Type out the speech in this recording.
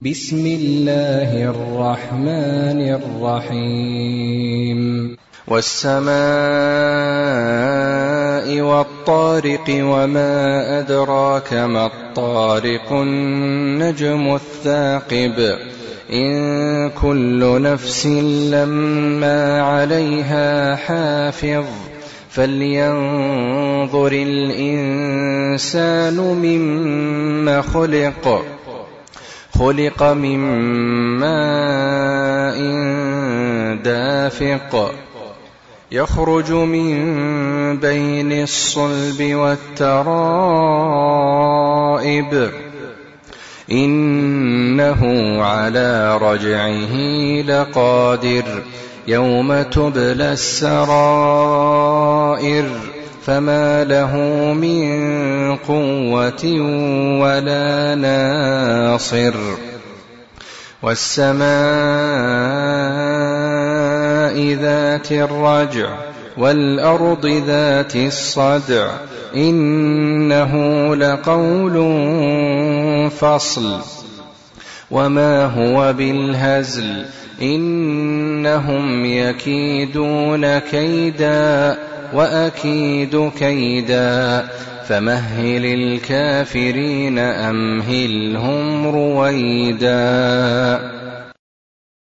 بسم الله الرحمن الرحيم والسماء والطارق وما أدراك ما الطارق النجم الثاقب إن كل نفس لما عليها حافظ فلينظر الإنسان مما خلق من ماء دافق يخرج من بين الصلب والترائب إنه على رجعه لقادر يوم تبلى السرائر فما له من قوة ولا ناصر والسماء ذات الرجع والأرض ذات الصدع إنه لقول فصل وما هو بالهزل إنهم يكيدون كيدا وأكيد كيدا فمهل الكافرين أمهلهم رويدا